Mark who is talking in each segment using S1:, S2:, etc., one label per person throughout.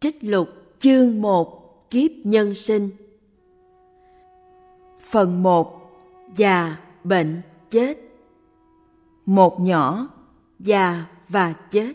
S1: Trích lục chương 1 Kiếp nhân sinh. Phần 1. Già, bệnh, chết. Một nhỏ, già và chết.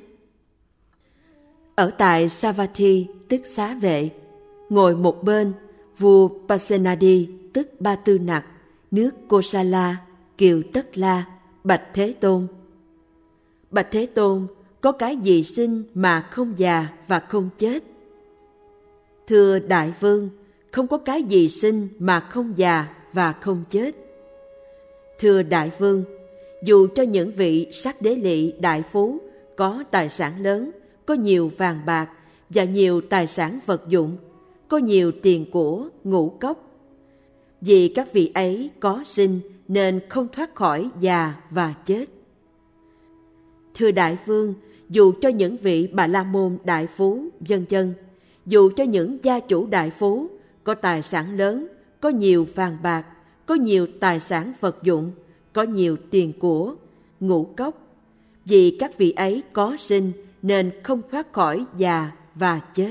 S1: Ở tại Savatthi, tức Xá Vệ, ngồi một bên, vua Pasenadi, tức Ba Tư Nặc, nước Kosala, kiều Tất La, bạch Thế Tôn. Bạch Thế Tôn, có cái gì sinh mà không già và không chết? Thưa Đại Vương, không có cái gì sinh mà không già và không chết. Thưa Đại Vương, dù cho những vị sắc đế lị đại phú có tài sản lớn, có nhiều vàng bạc và nhiều tài sản vật dụng, có nhiều tiền của, ngũ cốc, vì các vị ấy có sinh nên không thoát khỏi già và chết. Thưa Đại Vương, dù cho những vị Bà La Môn đại phú, vân vân, dù cho những gia chủ đại phú có tài sản lớn, có nhiều vàng bạc, có nhiều tài sản vật dụng, có nhiều tiền của, ngũ cốc, vì các vị ấy có sinh nên không thoát khỏi già và chết.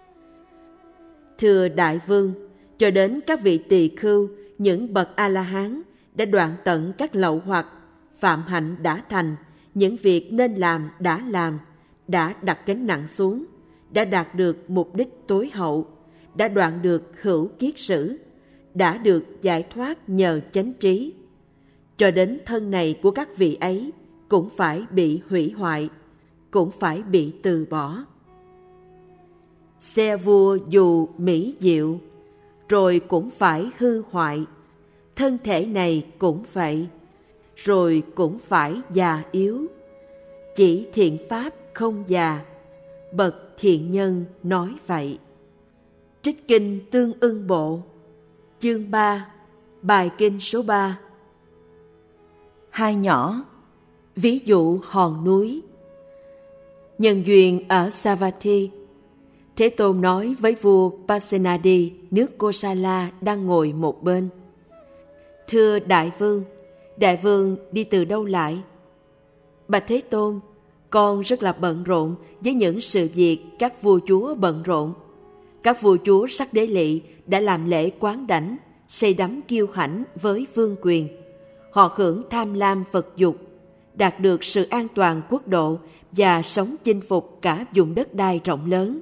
S1: Thưa Đại Vương, cho đến các vị tỳ khưu, những bậc A-la-hán đã đoạn tận các lậu hoặc, phạm hạnh đã thành, những việc nên làm đã làm, đã đặt gánh nặng xuống, đã đạt được mục đích tối hậu, đã đoạn được hữu kiết sử, đã được giải thoát nhờ chánh trí. Cho đến thân này của các vị ấy cũng phải bị hủy hoại, cũng phải bị từ bỏ. Xe vua dù mỹ diệu, rồi cũng phải hư hoại, thân thể này cũng vậy, rồi cũng phải già yếu. Chỉ thiện pháp không già, bậc thiện nhân nói vậy. Trích kinh Tương Ưng Bộ, chương 3, bài kinh số 3. Hai nhỏ, ví dụ hòn núi. Nhân duyên ở Savatthi, Thế Tôn nói với vua Pasenadi, nước Kosala đang ngồi một bên. Thưa Đại Vương đi từ đâu lại? Bạch Thế Tôn, con rất là bận rộn với những sự việc các vua chúa bận rộn. Các vua chúa sắc đế lị đã làm lễ quán đảnh, say đắm kiêu hãnh với vương quyền. Họ hưởng tham lam vật dục, đạt được sự an toàn quốc độ và sống chinh phục cả vùng đất đai rộng lớn.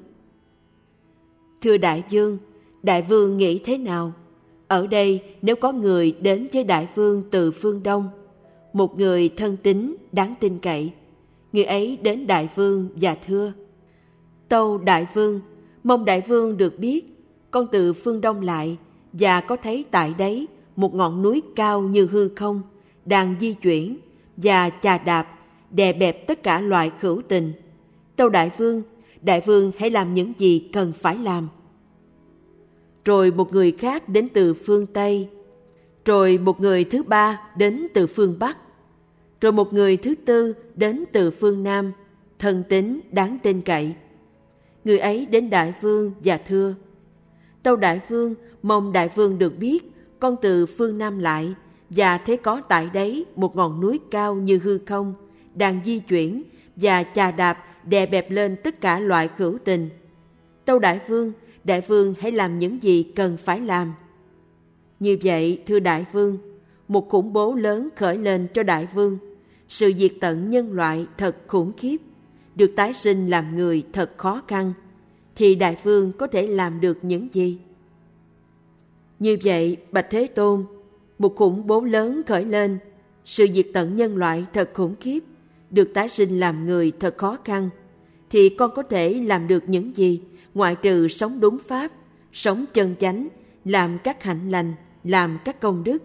S1: Thưa Đại Vương nghĩ thế nào? Ở đây nếu có người đến với Đại Vương từ phương Đông, một người thân tín, đáng tin cậy, người ấy đến Đại Vương và thưa: Tâu Đại Vương, mong Đại Vương được biết, con từ phương Đông lại và có thấy tại đấy một ngọn núi cao như hư không đang di chuyển và chà đạp đè bẹp tất cả loài hữu tình. Tâu Đại Vương hãy làm những gì cần phải làm. Rồi một người khác đến từ phương Tây, rồi một người thứ ba đến từ phương Bắc, rồi một người thứ tư đến từ phương Nam, thân tín đáng tin cậy. Người ấy đến Đại Vương và thưa: Tâu Đại Vương, mong Đại Vương được biết, con từ phương Nam lại và thấy có tại đấy một ngọn núi cao như hư không đang di chuyển và chà đạp đè bẹp lên tất cả loại hữu tình. Tâu Đại Vương hãy làm những gì cần phải làm. Như vậy, thưa Đại Vương, một khủng bố lớn khởi lên cho Đại Vương. Sự diệt tận nhân loại thật khủng khiếp, được tái sinh làm người thật khó khăn, thì Đại Vương có thể làm được những gì? Như vậy, bạch Thế Tôn, một khủng bố lớn khởi lên, sự diệt tận nhân loại thật khủng khiếp, được tái sinh làm người thật khó khăn, thì con có thể làm được những gì, ngoại trừ sống đúng pháp, sống chân chánh, làm các hạnh lành, làm các công đức?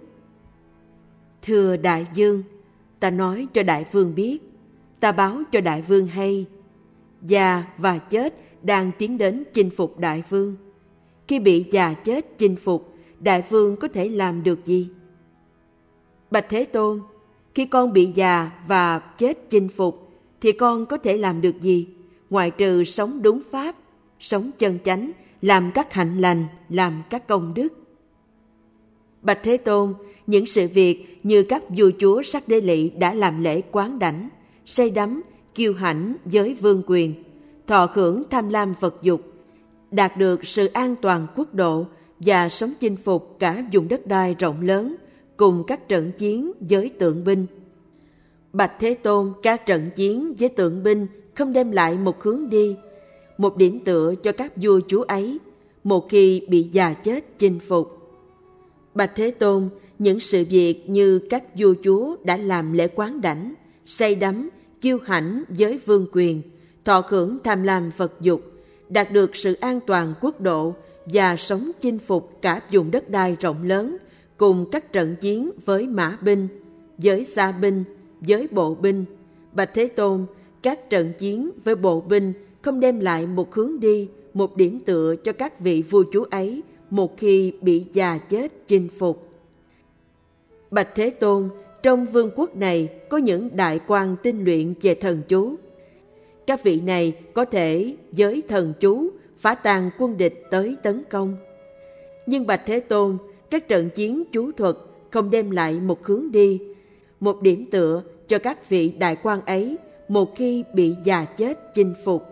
S1: Thưa Đại Vương, ta nói cho Đại Vương biết, ta báo cho Đại Vương hay, già và chết đang tiến đến chinh phục Đại Vương. Khi bị già chết chinh phục, Đại Vương có thể làm được gì? Bạch Thế Tôn, khi con bị già và chết chinh phục, thì con có thể làm được gì, ngoại trừ sống đúng pháp, sống chân chánh, làm các hạnh lành, làm các công đức? Bạch Thế Tôn, những sự việc như các vua chúa sắc đế lị đã làm lễ quán đảnh, say đắm, kiêu hãnh với vương quyền, thọ hưởng tham lam vật dục, đạt được sự an toàn quốc độ và sống chinh phục cả vùng đất đai rộng lớn cùng các trận chiến với tượng binh. Bạch Thế Tôn, các trận chiến với tượng binh không đem lại một hướng đi, một điểm tựa cho các vua chúa ấy một khi bị già chết chinh phục. Bạch Thế Tôn, những sự việc như các vua chúa đã làm lễ quán đảnh, say đắm, kiêu hãnh với vương quyền, thọ hưởng tham lam vật dục, đạt được sự an toàn quốc độ và sống chinh phục cả vùng đất đai rộng lớn cùng các trận chiến với mã binh, với xa binh, với bộ binh. Bạch Thế Tôn, các trận chiến với bộ binh không đem lại một hướng đi, một điểm tựa cho các vị vua chúa ấy một khi bị già chết chinh phục. Bạch Thế Tôn, trong vương quốc này có những đại quan tinh luyện về thần chú. Các vị này có thể với thần chú phá tan quân địch tới tấn công. Nhưng Bạch Thế Tôn, các trận chiến chú thuật không đem lại một hướng đi, một điểm tựa cho các vị đại quan ấy một khi bị già chết chinh phục.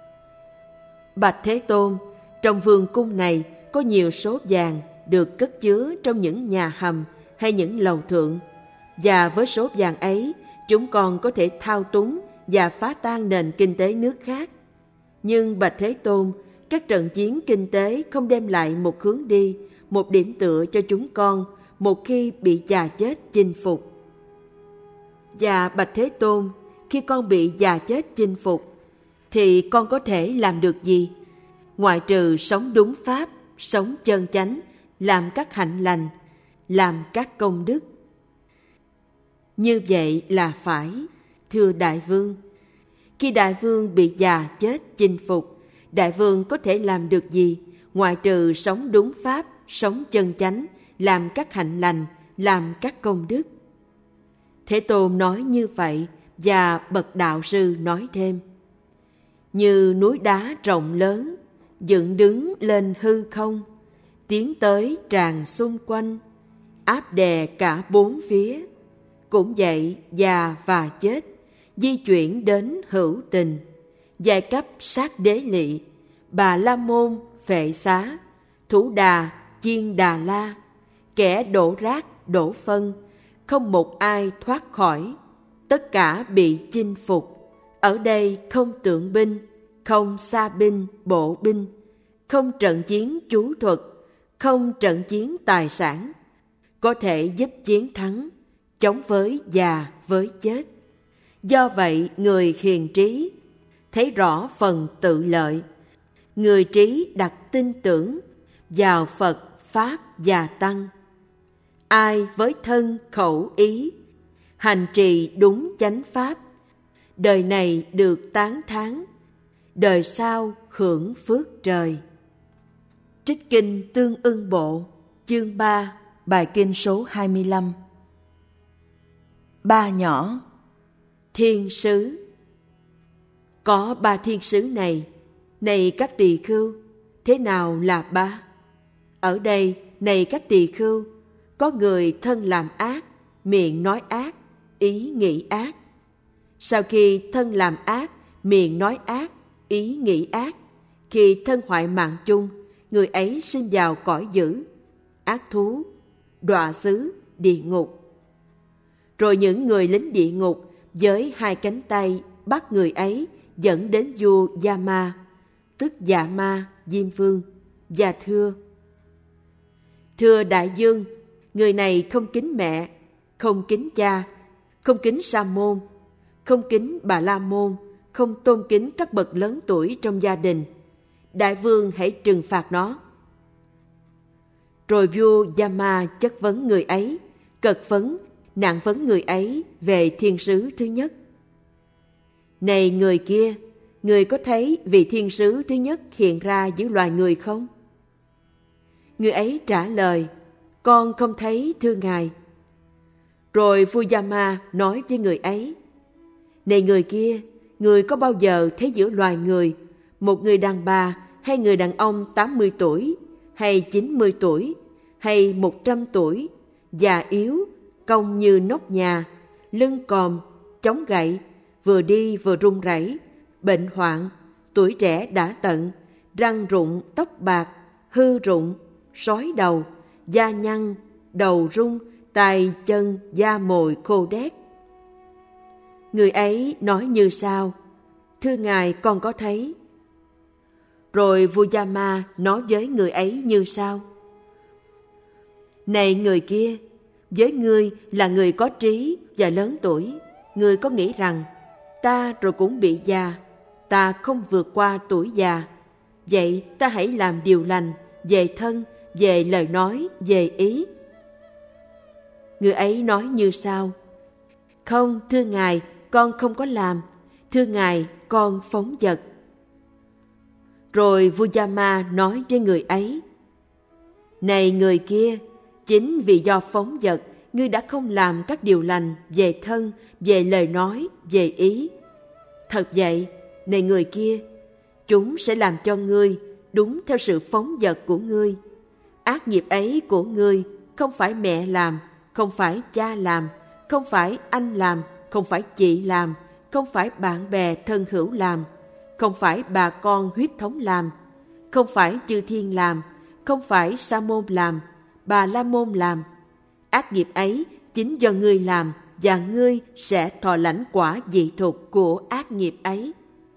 S1: Bạch Thế Tôn, trong vương cung này có nhiều số vàng được cất chứa trong những nhà hầm hay những lầu thượng, và với số vàng ấy chúng con có thể thao túng và phá tan nền kinh tế nước khác. Nhưng Bạch Thế Tôn, các trận chiến kinh tế không đem lại một hướng đi, một điểm tựa cho chúng con một khi bị già chết chinh phục. Và Bạch Thế Tôn, khi con bị già chết chinh phục, thì con có thể làm được gì? Ngoại trừ sống đúng pháp, sống chân chánh, làm các hạnh lành, làm các công đức. Như vậy là phải, thưa Đại Vương. Khi Đại Vương bị già chết chinh phục, Đại Vương có thể làm được gì? Ngoại trừ sống đúng pháp, sống chân chánh, làm các hạnh lành, làm các công đức. Thế Tôn nói như vậy, và bậc đạo sư nói thêm: như núi đá rộng lớn, dựng đứng lên hư không, tiến tới tràn xung quanh, áp đè cả bốn phía. Cũng vậy, già và chết, di chuyển đến hữu tình, giai cấp sát đế lị, Bà La Môn, Phệ Xá, Thủ Đà, Chiên Đà La, kẻ đổ rác, đổ phân, không một ai thoát khỏi, tất cả bị chinh phục. Ở đây không tượng binh, không xa binh, bộ binh, không trận chiến chú thuật, không trận chiến tài sản, có thể giúp chiến thắng, chống với già với chết. Do vậy, người hiền trí thấy rõ phần tự lợi, người trí đặt tin tưởng vào Phật, Pháp và Tăng. Ai với thân khẩu ý hành trì đúng chánh pháp, đời này được tán thán, đời sau hưởng phước trời. Trích Kinh Tương Ưng Bộ, chương 3, bài kinh số 25. Ba nhỏ. Thiên sứ. Có ba thiên sứ này các tỳ khưu, thế nào là ba? Ở đây, này các tỳ khưu, có người thân làm ác, miệng nói ác, ý nghĩ ác. Sau khi thân làm ác, miệng nói ác, ý nghĩ ác, khi thân hoại mạng chung, người ấy sinh vào cõi dữ, ác thú, đọa xứ, địa ngục. Rồi những người lính địa ngục với hai cánh tay bắt người ấy dẫn đến vua Yama, tức Dạ Ma, Diêm Vương, và thưa đại vương, người này không kính mẹ, không kính cha, không kính Sa môn, không kính Bà La môn, không tôn kính các bậc lớn tuổi trong gia đình. Đại vương hãy trừng phạt nó. Rồi vua Yama chất vấn người ấy, cật vấn, nặng vấn người ấy về thiên sứ thứ nhất. Này người kia, người có thấy vị thiên sứ thứ nhất hiện ra giữa loài người không? Người ấy trả lời, con không thấy thưa ngài. Rồi vua Yama nói với người ấy, này người kia, người có bao giờ thấy giữa loài người một người đàn bà hay người đàn ông 80 tuổi, hay 90 tuổi, hay 100 tuổi, già yếu, cong như nóc nhà, lưng còm, chống gậy, vừa đi vừa run rẩy, bệnh hoạn, tuổi trẻ đã tận, răng rụng, tóc bạc, hư rụng, sói đầu, da nhăn, đầu rung, tay chân da mồi khô đét. Người ấy nói như sau: thưa ngài, con có thấy. Rồi vua Yama nói với người ấy như sau: này người kia, với ngươi là người có trí và lớn tuổi, ngươi có nghĩ rằng ta rồi cũng bị già, ta không vượt qua tuổi già. Vậy ta hãy làm điều lành về thân, về lời nói, về ý. Người ấy nói như sau: không, thưa ngài, con không có làm. Thưa ngài, con phóng dật. Rồi vua Yama nói với người ấy: này người kia, chính vì do phóng dật, ngươi đã không làm các điều lành về thân, về lời nói, về ý. Thật vậy, này người kia, chúng sẽ làm cho ngươi đúng theo sự phóng dật của ngươi. Ác nghiệp ấy của ngươi không phải mẹ làm, không phải cha làm, không phải anh làm, không phải chị làm, không phải bạn bè thân hữu làm, không phải bà con huyết thống làm, không phải chư thiên làm, không phải Sa môn làm, Bà La môn làm. Ác nghiệp ấy chính do ngươi làm, và ngươi sẽ thọ lãnh quả dị thục của ác nghiệp ấy.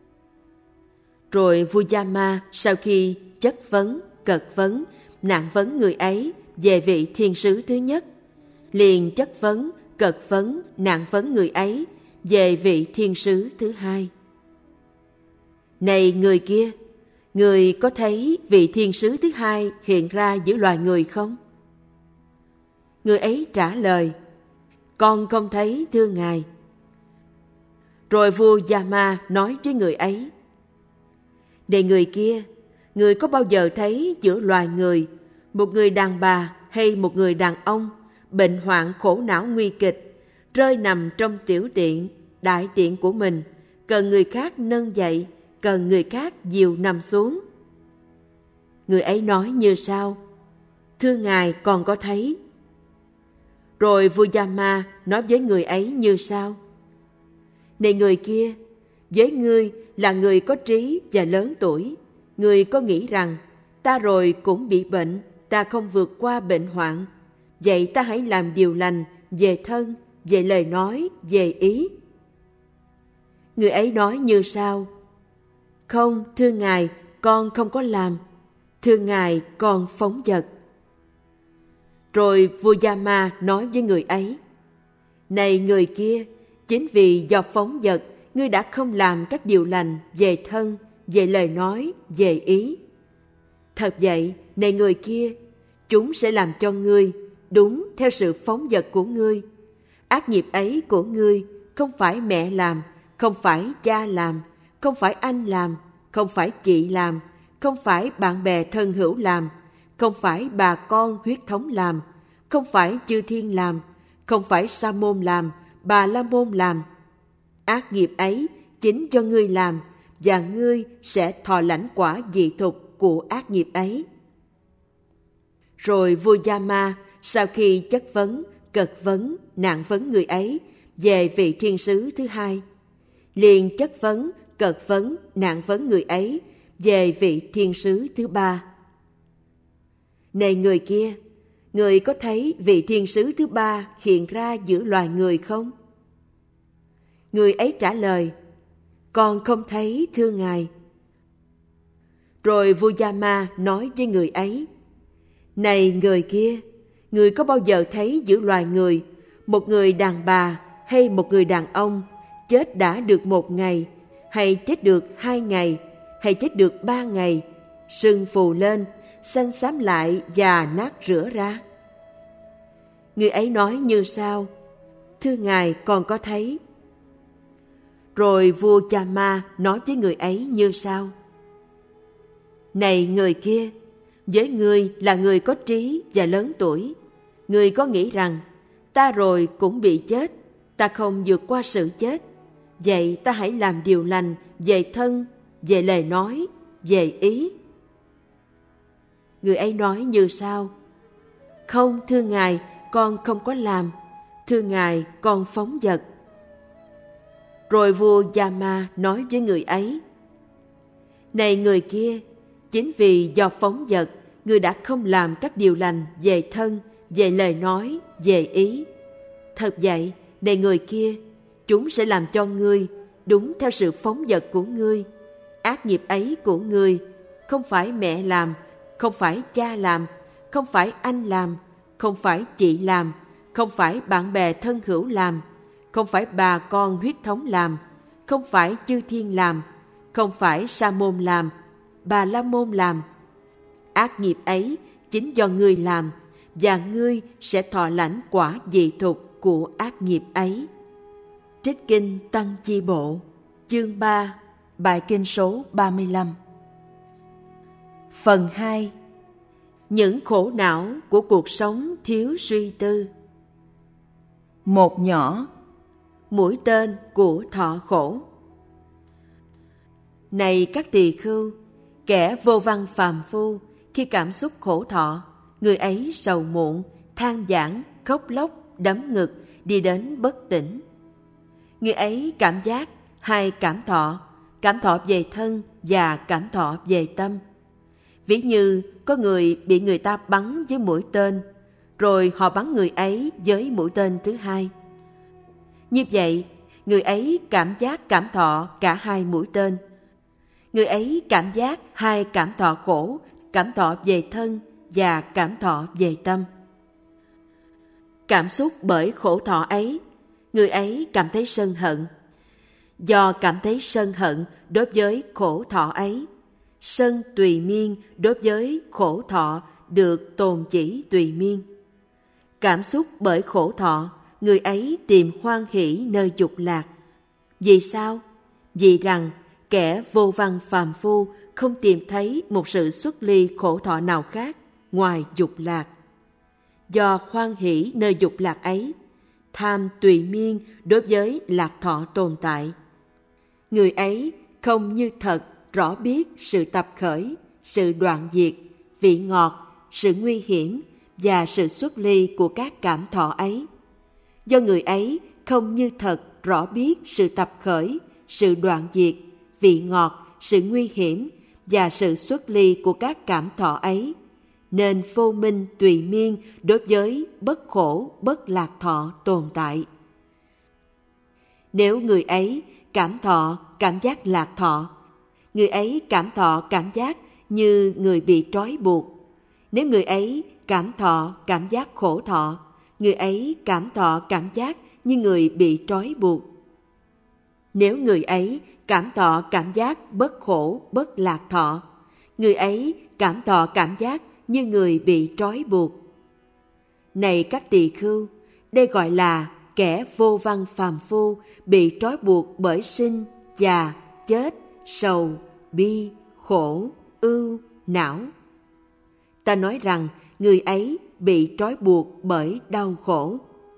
S1: Rồi vua Yama sau khi chất vấn, cật vấn, nặng vấn người ấy về vị thiên sứ thứ nhất, liền chất vấn, cật vấn, nặng vấn người ấy về vị thiên sứ thứ hai. Này người kia, người có thấy vị thiên sứ thứ hai hiện ra giữa loài người không? Người ấy trả lời: con không thấy, thưa ngài. Rồi vua Yama nói với người ấy: này người kia, người có bao giờ thấy giữa loài người một người đàn bà hay một người đàn ông bệnh hoạn khổ não nguy kịch, rơi nằm trong tiểu tiện, đại tiện của mình, cần người khác nâng dậy, cần người khác dìu nằm xuống? Người ấy nói như sau: thưa ngài, con có thấy. Rồi vua Yama nói với người ấy như sau: này người kia, với ngươi là người có trí và lớn tuổi, ngươi có nghĩ rằng ta rồi cũng bị bệnh, ta không vượt qua bệnh hoạn. Vậy ta hãy làm điều lành về thân, về lời nói, về ý. Người ấy nói như sau: không, thưa ngài, con không có làm. Thưa ngài, con phóng dật. Rồi vua Yama nói với người ấy: này người kia, chính vì do phóng dật, ngươi đã không làm các điều lành về thân, về lời nói, về ý. Thật vậy, này người kia, chúng sẽ làm cho ngươi đúng theo sự phóng dật của ngươi. Ác nghiệp ấy của ngươi không phải mẹ làm, không phải cha làm, không phải anh làm, không phải chị làm, không phải bạn bè thân hữu làm, không phải bà con huyết thống làm, không phải chư thiên làm, không phải Sa môn làm, Bà La môn làm. Ác nghiệp ấy chính do ngươi làm, và ngươi sẽ thọ lãnh quả dị thục của ác nghiệp ấy. Rồi vua Yama sau khi chất vấn, cật vấn, nặng vấn người ấy về vị thiên sứ thứ hai, liền chất vấn, cật vấn, nặng vấn người ấy về vị thiên sứ thứ ba. Này người kia, người có thấy vị thiên sứ thứ ba hiện ra giữa loài người không? Người ấy trả lời: con không thấy, thưa ngài. Rồi vua Yama nói với người ấy: này người kia, người có bao giờ thấy giữa loài người một người đàn bà hay một người đàn ông chết đã được 1 ngày, hay chết được 2 ngày, hay chết được 3 ngày, sưng phù lên, xanh xám lại và nát rữa ra? Người ấy nói như sau: thưa ngài, con có thấy. Rồi vua Yama nói với người ấy như sau: này người kia, với ngươi là người có trí và lớn tuổi, ngươi có nghĩ rằng ta rồi cũng bị chết, ta không vượt qua sự chết. Vậy ta hãy làm điều lành về thân, về lời nói, về ý. Người ấy nói như sau: không, thưa ngài, con không có làm. Thưa ngài, con phóng dật. Rồi vua Yama nói với người ấy: này người kia, Chính vì do phóng dật, ngươi đã không làm các điều lành về thân, về lời nói, về ý. Thật vậy, này người kia, chúng sẽ làm cho ngươi đúng theo sự phóng dật của ngươi. Ác nghiệp ấy của ngươi, không phải mẹ làm, không phải cha làm, không phải anh làm, không phải chị làm, không phải bạn bè thân hữu làm, không phải bà con huyết thống làm, không phải chư thiên làm, không phải sa môn làm, bà la môn làm. Ác nghiệp ấy chính do ngươi làm, và ngươi sẽ thọ lãnh quả dị thục của ác nghiệp ấy. Trích Kinh Tăng Chi Bộ, chương 3, bài kinh số 35. Phần 2. Những khổ não của cuộc sống thiếu suy tư. Một nhỏ, mũi tên của thọ khổ. Này các tỳ khưu, kẻ vô văn phàm phu, khi cảm xúc khổ thọ, người ấy sầu muộn, than vãn, khóc lóc, đấm ngực, đi đến bất tỉnh. Người ấy cảm giác hai cảm thọ về thân và cảm thọ về tâm. Ví như có người bị người ta bắn với mũi tên, rồi họ bắn người ấy với mũi tên thứ hai. Như vậy, người ấy cảm giác cảm thọ cả hai mũi tên. Người ấy cảm giác hai cảm thọ khổ, cảm thọ về thân và cảm thọ về tâm. Cảm xúc bởi khổ thọ ấy, người ấy cảm thấy sân hận. Do cảm thấy sân hận đối với khổ thọ ấy, sân tùy miên đối với khổ thọ được tồn chỉ tùy miên. Cảm xúc bởi khổ thọ, người ấy tìm hoan hỷ nơi dục lạc. Vì sao? Vì rằng kẻ vô văn phàm phu không tìm thấy một sự xuất ly khổ thọ nào khác ngoài dục lạc. Do hoan hỷ nơi dục lạc ấy, tham tùy miên đối với lạc thọ tồn tại. Người ấy không như thật rõ biết sự tập khởi, sự đoạn diệt, vị ngọt, sự nguy hiểm và sự xuất ly của các cảm thọ ấy. Do người ấy không như thật rõ biết sự tập khởi, sự đoạn diệt, vị ngọt, sự nguy hiểm và sự xuất ly của các cảm thọ ấy, nên vô minh tùy miên đối với bất khổ, bất lạc thọ tồn tại. Nếu người ấy cảm thọ cảm giác lạc thọ, người ấy cảm thọ cảm giác như người bị trói buộc. Nếu người ấy cảm thọ cảm giác khổ thọ, người ấy cảm thọ cảm giác như người bị trói buộc. Nếu người ấy cảm thọ cảm giác bất khổ, bất lạc thọ, người ấy cảm thọ cảm giác như người bị trói buộc. Này các tỳ khưu, đây gọi là kẻ vô văn phàm phu bị trói buộc bởi sinh, già, chết, sầu, bi, khổ, ưu, não. Ta nói rằng người ấy bị trói buộc bởi đau khổ.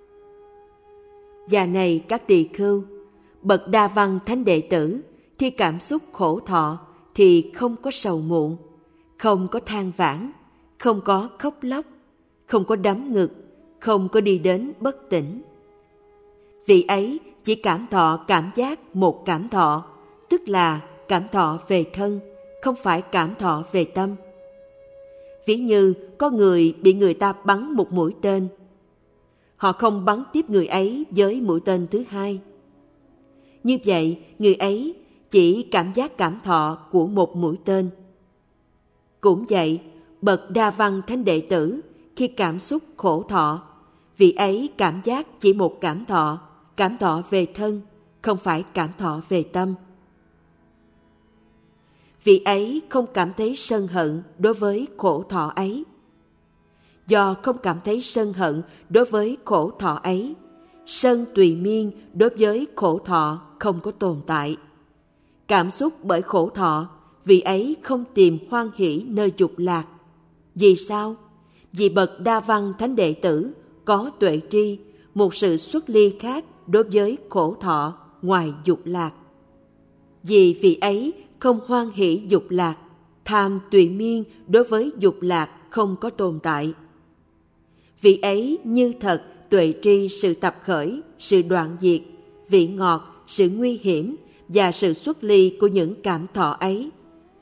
S1: Và này các tỳ khưu, bậc đa văn thánh đệ tử khi cảm xúc khổ thọ thì không có sầu muộn, không có than vãn, không có khóc lóc, không có đấm ngực, không có đi đến bất tỉnh. Vị ấy chỉ cảm thọ cảm giác một cảm thọ, tức là cảm thọ về thân, không phải cảm thọ về tâm. Ví như có người bị người ta bắn một mũi tên, họ không bắn tiếp người ấy với mũi tên thứ hai. Như vậy, người ấy chỉ cảm giác cảm thọ của một mũi tên. Cũng vậy, bậc đa văn thánh đệ tử khi cảm xúc khổ thọ, vị ấy cảm giác chỉ một cảm thọ về thân, không phải cảm thọ về tâm. Vị ấy không cảm thấy sân hận đối với khổ thọ ấy. Do không cảm thấy sân hận đối với khổ thọ ấy, sân tùy miên đối với khổ thọ không có tồn tại. Cảm xúc bởi khổ thọ, vị ấy không tìm hoan hỷ nơi dục lạc. Vì sao? Vì bậc đa văn thánh đệ tử có tuệ tri, một sự xuất ly khác đối với khổ thọ ngoài dục lạc. Vì vị ấy không hoan hỷ dục lạc, tham tùy miên đối với dục lạc không có tồn tại. Vị ấy như thật tuệ tri sự tập khởi, sự đoạn diệt, vị ngọt, sự nguy hiểm và sự xuất ly của những cảm thọ ấy.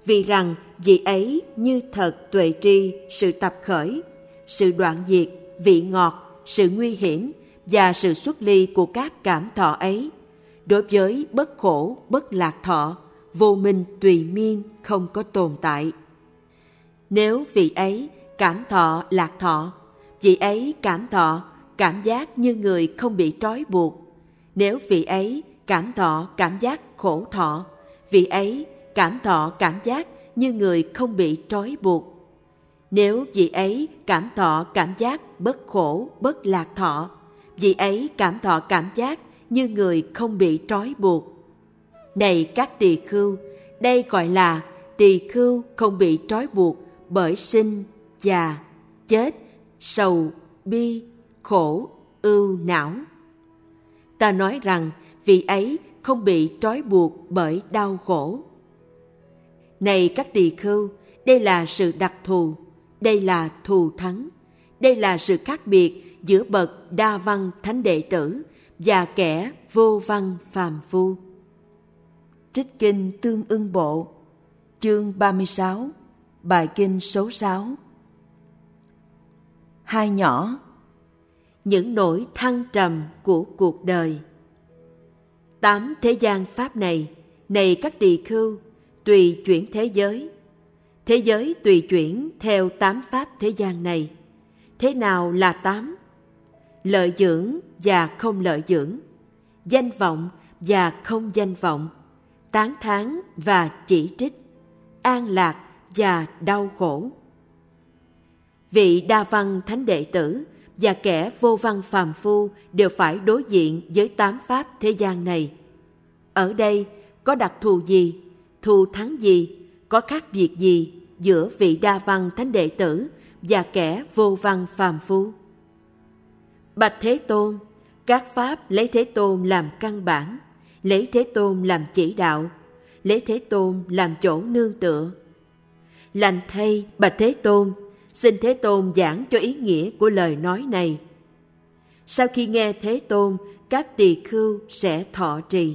S1: vì rằng vị ấy như thật tuệ tri sự tập khởi, sự đoạn diệt, vị ngọt, sự nguy hiểm và sự xuất ly của các cảm thọ ấy, đối với bất khổ, bất lạc thọ, vô minh tùy miên không có tồn tại. Nếu vị ấy cảm thọ lạc thọ, vị ấy cảm thọ cảm giác như người không bị trói buộc. Nếu vị ấy cảm thọ cảm giác khổ thọ, vị ấy cảm thọ cảm giác như người không bị trói buộc. Nếu vị ấy cảm thọ cảm giác bất khổ, bất lạc thọ, vị ấy cảm thọ cảm giác như người không bị trói buộc. Này các tỳ khưu, đây gọi là tỳ khưu không bị trói buộc bởi sinh, già, chết, sầu, bi, khổ, ưu, não. Ta nói rằng vị ấy không bị trói buộc bởi đau khổ. Này các tỳ khưu, đây là sự đặc thù, đây là thù thắng, đây là sự khác biệt giữa bậc đa văn thánh đệ tử và kẻ vô văn phàm phu. Trích kinh Tương Ưng Bộ, chương 36, bài kinh số 6. Hai nhỏ. Những nỗi thăng trầm của cuộc đời. 8 thế gian pháp này, này các tỳ khưu, tùy chuyển thế giới. Thế giới tùy chuyển theo 8 pháp thế gian này. Thế nào là 8? Lợi dưỡng và không lợi dưỡng, danh vọng và không danh vọng, tán thán và chỉ trích, an lạc và đau khổ. Vị đa văn thánh đệ tử và kẻ vô văn phàm phu đều phải đối diện với 8 pháp thế gian này. Ở đây có đặc thù gì, thù thắng gì, có khác biệt gì giữa vị đa văn thánh đệ tử và kẻ vô văn phàm phu? Bạch Thế Tôn, các pháp lấy Thế Tôn làm căn bản, lấy Thế Tôn làm chỉ đạo, lấy Thế Tôn làm chỗ nương tựa. Lành thay, bạch Thế Tôn, xin Thế Tôn giảng cho ý nghĩa của lời nói này. Sau khi nghe Thế Tôn, các tỳ khưu sẽ thọ trì.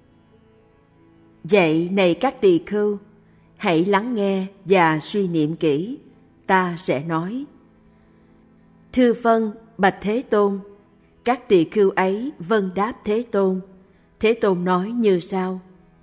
S1: Vậy này các tỳ khưu, hãy lắng nghe và suy niệm kỹ, ta sẽ nói. Thưa vâng, bạch Thế Tôn. Các tỳ khưu ấy vâng đáp Thế Tôn. Thế Tôn nói như sau.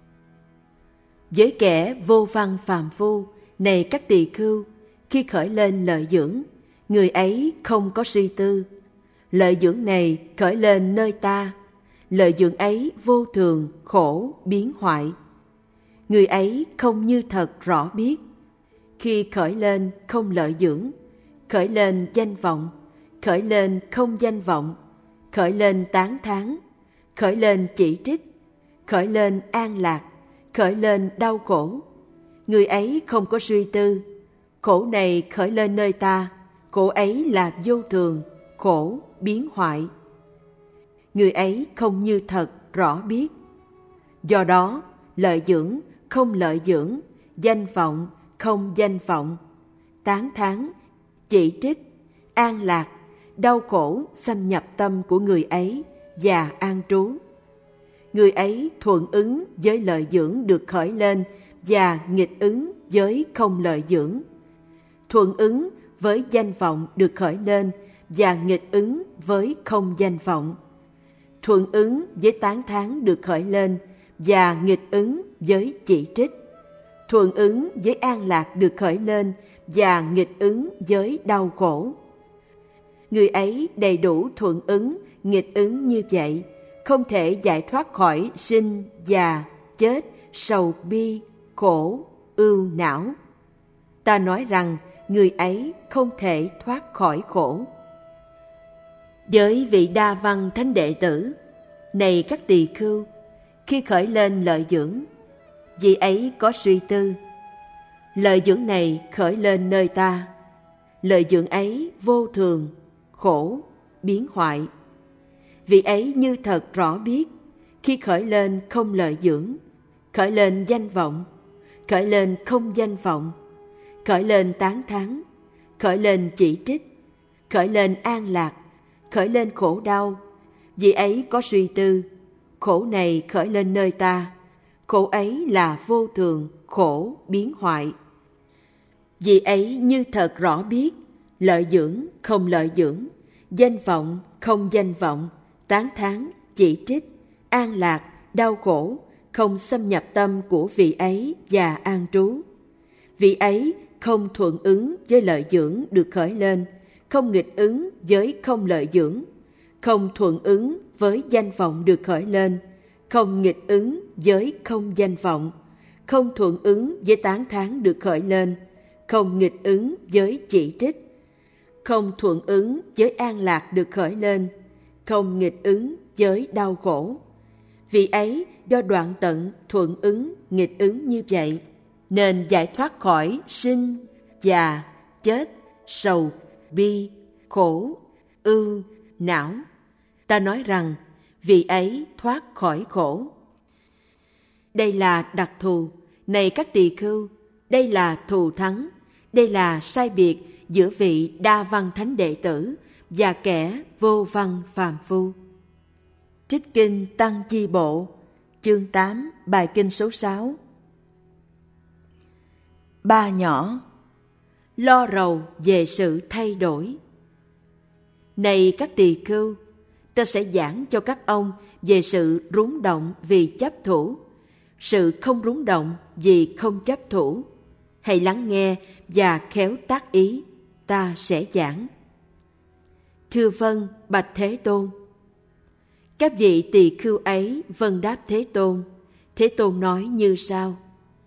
S1: Với kẻ vô văn phàm phu, này các tỳ khưu, khi khởi lên lợi dưỡng, người ấy không có suy tư. Lợi dưỡng này khởi lên nơi ta, lợi dưỡng ấy vô thường, khổ, biến hoại. Người ấy không như thật rõ biết. Khi khởi lên không lợi dưỡng, khởi lên danh vọng, khởi lên không danh vọng, khởi lên tán thán, khởi lên chỉ trích, khởi lên an lạc, khởi lên đau khổ. Người ấy không có suy tư. Khổ này khởi lên nơi ta, khổ ấy là vô thường, khổ, biến hoại. Người ấy không như thật rõ biết. Do đó, lợi dưỡng, không lợi dưỡng, danh vọng, không danh vọng, tán thán, chỉ trích, an lạc, đau khổ xâm nhập tâm của người ấy và an trú. Người ấy thuận ứng với lợi dưỡng được khởi lên và nghịch ứng với không lợi dưỡng. Thuận ứng với danh vọng được khởi lên và nghịch ứng với không danh vọng. Thuận ứng với tán thán được khởi lên và nghịch ứng với chỉ trích. Thuận ứng với an lạc được khởi lên và nghịch ứng với đau khổ. Người ấy đầy đủ thuận ứng, nghịch ứng như vậy, không thể giải thoát khỏi sinh, già, chết, sầu bi, khổ, ưu não. Ta nói rằng người ấy không thể thoát khỏi khổ. Với vị đa văn thánh đệ tử, này các tỳ khưu, khi khởi lên lợi dưỡng, vị ấy có suy tư. Lợi dưỡng này khởi lên nơi ta, lợi dưỡng ấy vô thường, khổ, biến hoại. Vị ấy như thật rõ biết, khi khởi lên không lợi dưỡng, khởi lên danh vọng, khởi lên không danh vọng, khởi lên tán thán, khởi lên chỉ trích, khởi lên an lạc, khởi lên khổ đau. Vị ấy có suy tư. Khổ này khởi lên nơi ta, khổ ấy là vô thường, khổ biến hoại. Vì ấy như thật rõ biết, lợi dưỡng không lợi dưỡng, danh vọng không danh vọng, tán thán, chỉ trích, an lạc, đau khổ, không xâm nhập tâm của vị ấy và an trú. Vị ấy không thuận ứng với lợi dưỡng được khởi lên, không nghịch ứng với không lợi dưỡng, không thuận ứng với danh vọng được khởi lên, không nghịch ứng với không danh vọng, không thuận ứng với tán thán được khởi lên, không nghịch ứng với chỉ trích, không thuận ứng với an lạc được khởi lên, không nghịch ứng với đau khổ. Vì ấy do đoạn tận thuận ứng, nghịch ứng như vậy, nên giải thoát khỏi sinh, già, chết, sầu, bi, khổ, ưu, não. Ta nói rằng vì ấy thoát khỏi khổ. Đây là đặc thù, này các tỳ khưu, đây là thù thắng, đây là sai biệt giữa vị đa văn thánh đệ tử và kẻ vô văn phàm phu. Trích Kinh Tăng Chi Bộ, chương 8, bài kinh số 6. Ba nhỏ, lo rầu về sự thay đổi. Này các tỳ khưu, ta sẽ giảng cho các ông về sự rúng động vì chấp thủ, sự không rúng động vì không chấp thủ. Hãy lắng nghe và khéo tác ý, ta sẽ giảng. Thưa vâng, bạch Thế Tôn. Các vị tỳ khưu ấy vâng đáp Thế Tôn. Thế Tôn nói như sau: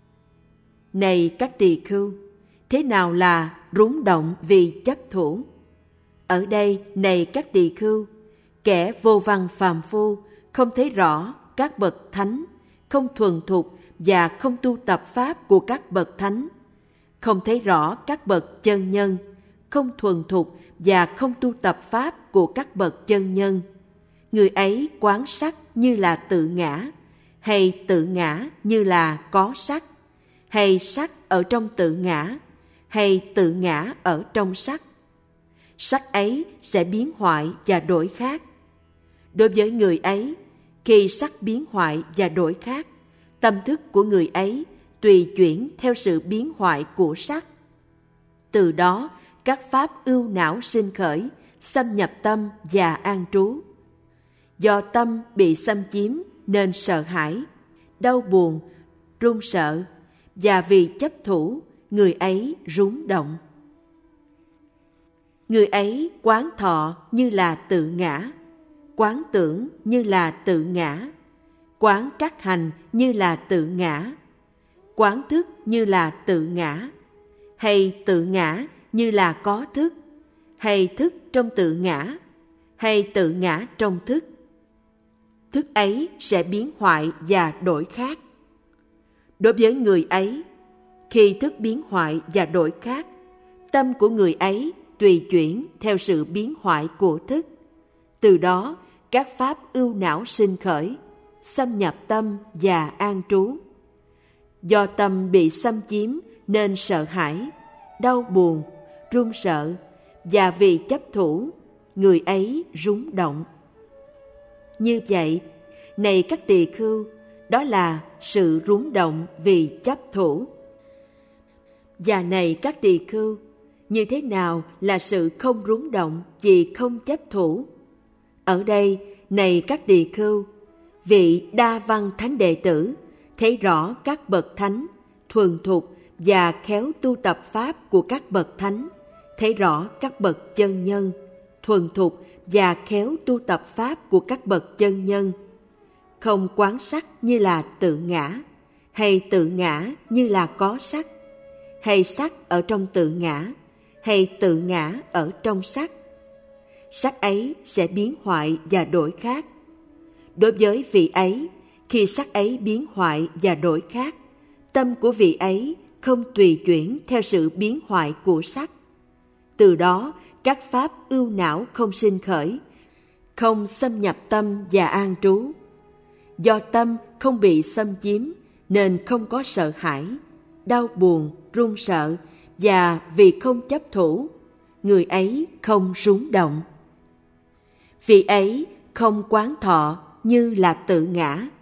S1: Này các tỳ khưu, thế nào là rúng động vì chấp thủ? Ở đây, này các tỳ khưu, kẻ vô văn phàm phu không thấy rõ các bậc thánh, không thuần thục và không tu tập pháp của các bậc thánh, không thấy rõ các bậc chân nhân, không thuần thục và không tu tập pháp của các bậc chân nhân. Người ấy quán sắc như là tự ngã, hay tự ngã như là có sắc, hay sắc ở trong tự ngã, hay tự ngã ở trong sắc. Sắc ấy sẽ biến hoại và đổi khác. Đối với người ấy, khi sắc biến hoại và đổi khác, tâm thức của người ấy tùy chuyển theo sự biến hoại của sắc. Từ đó, các pháp ưu não sinh khởi, xâm nhập tâm và an trú. Do tâm bị xâm chiếm nên sợ hãi, đau buồn, run sợ, và vì chấp thủ, người ấy rúng động. Người ấy quán thọ như là tự ngã, quán tưởng như là tự ngã, quán các hành như là tự ngã, quán thức như là tự ngã, hay tự ngã như là có thức, hay thức trong tự ngã, hay tự ngã trong thức. Thức ấy sẽ biến hoại và đổi khác. Đối với người ấy, khi thức biến hoại và đổi khác, tâm của người ấy tùy chuyển theo sự biến hoại của thức. Từ đó, các pháp ưu não sinh khởi, xâm nhập tâm và an trú. Do tâm bị xâm chiếm nên sợ hãi, đau buồn, run sợ, và vì chấp thủ, người ấy rúng động. Như vậy, này các tỳ khưu, đó là sự rúng động vì chấp thủ. Và này các tỳ khưu, như thế nào là sự không rúng động vì không chấp thủ? Ở đây, này các tỳ khưu, vị đa văn thánh đệ tử thấy rõ các bậc thánh, thuần thục và khéo tu tập pháp của các bậc thánh, thấy rõ các bậc chân nhân, thuần thục và khéo tu tập pháp của các bậc chân nhân, không quán sắc như là tự ngã, hay tự ngã như là có sắc, hay sắc ở trong tự ngã, hay tự ngã ở trong sắc. Sắc ấy sẽ biến hoại và đổi khác. Đối với vị ấy, khi sắc ấy biến hoại và đổi khác, tâm của vị ấy không tùy chuyển theo sự biến hoại của sắc. Từ đó, các pháp ưu não không sinh khởi, không xâm nhập tâm và an trú. Do tâm không bị xâm chiếm nên không có sợ hãi, đau buồn, run sợ, và vì không chấp thủ, người ấy không rúng động. Vị ấy không quán thọ như là tự ngã,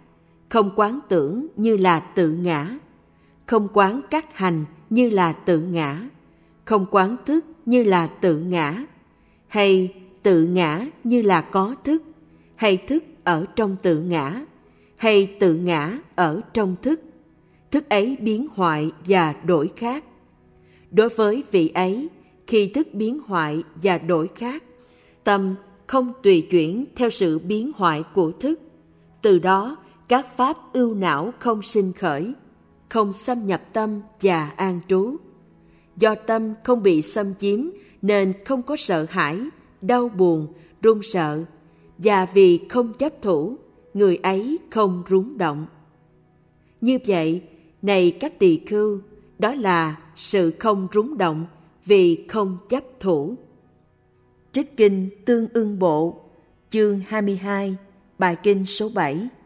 S1: không quán tưởng như là tự ngã, không quán các hành như là tự ngã, không quán thức như là tự ngã, hay tự ngã như là có thức, hay thức ở trong tự ngã, hay tự ngã ở trong thức. Thức ấy biến hoại và đổi khác. Đối với vị ấy, khi thức biến hoại và đổi khác, tâm không tùy chuyển theo sự biến hoại của thức. Từ đó, các pháp ưu não không sinh khởi, không xâm nhập tâm và an trú. Do tâm không bị xâm chiếm nên không có sợ hãi, đau buồn, run sợ, và vì không chấp thủ, người ấy không rúng động. Như vậy, này các tỳ khưu, đó là sự không rúng động vì không chấp thủ. Trích kinh Tương Ưng Bộ, chương 22, bài kinh số 7.